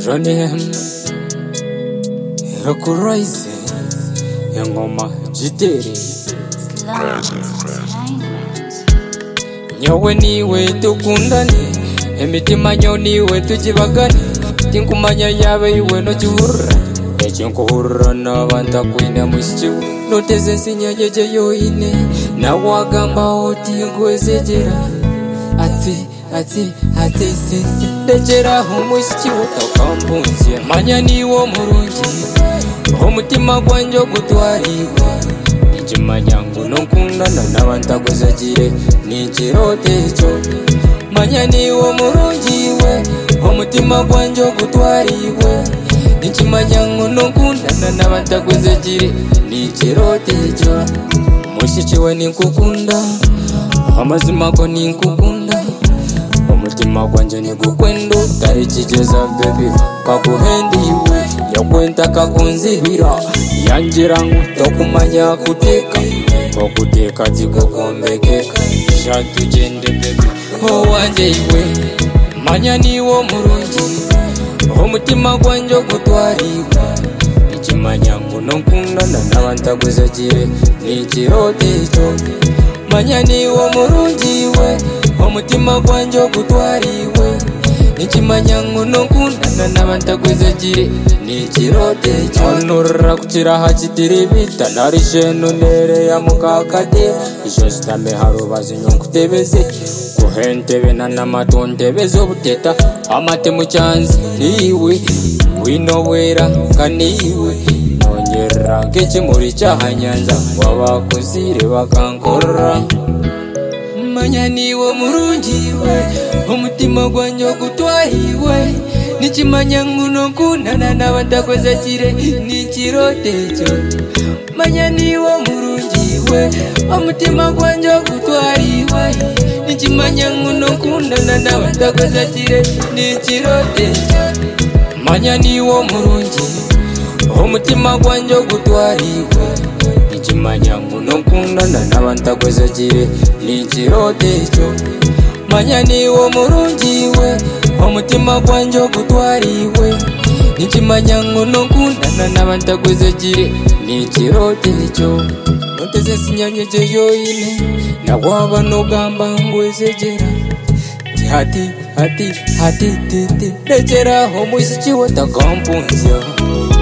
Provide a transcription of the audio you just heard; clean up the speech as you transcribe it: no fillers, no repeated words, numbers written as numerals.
Johnny Rockrise Yangoma Jiteri Nyawe niwe tukundane emitima nyo niwe tujibagane tinkumanya yabe iwe no gihurura ekinkuhurura n'abanta kwina mushikiwe noteze sinyageje yoine nawagamba oti ngwezegera ati sisi ndegera umushikiwe takampunze manya niwo murungi umutima gwanje gutwariwe ikimanya ngo nokundana n'abantagozagire nikirote cyo manya niwo murungiwe umutima gwanje gutwariwe ikimanya ngo nokundana n'abantagozagire nikirote cyo mushikiwe ninkukunda amazima go ninkukunda umutima gwanje nigukwendo tari kigeza baby kaguhendiwe yakwenta kakunzibira yangira ngo tokumanya kuteka zikokombekeka shatugende baby wanje iwe manya niwo murungi umutima gwanje gutwariwe ikimanya ngo nokundana n'abantagozagire nikirote cyo manya niwo murungiwe umutima gwanje gutwariwe nikimanya ngo nokundana n'abantagozagire nikirote cyo kukira hakitiribita narisheno nere ya mukakade isho zitame harubazi nyonkutebeze kuhentebe n'amatondebeze obuteta amate mucyanzi niwe winowera kaniwe nongera nk'ikimuri cyahanyanza wabakuzire bakankora manya niwo murungiwe umutima gwanjye gutwariwe nikimanya ngo nokundana n'abantagozagire nikirote cyo manya niwo murungiwe umutima gwanjye gutwariwe nikimanya ngo nokundana n'abantagozagire nikirote cyo manya niwo murungi umutima gwanjye gutwariwe nikimanya ngo nokundana n'abantagozagire nikirote cyo manya niwo murungiwe umutima gwanjye gutwariwe nikimanya ngo nokundana n'abantagozagire nikirote cyo noteze sinyanyeje yoine nawaba nogamba ngwezegera hati titi regera umushikiwe takampunze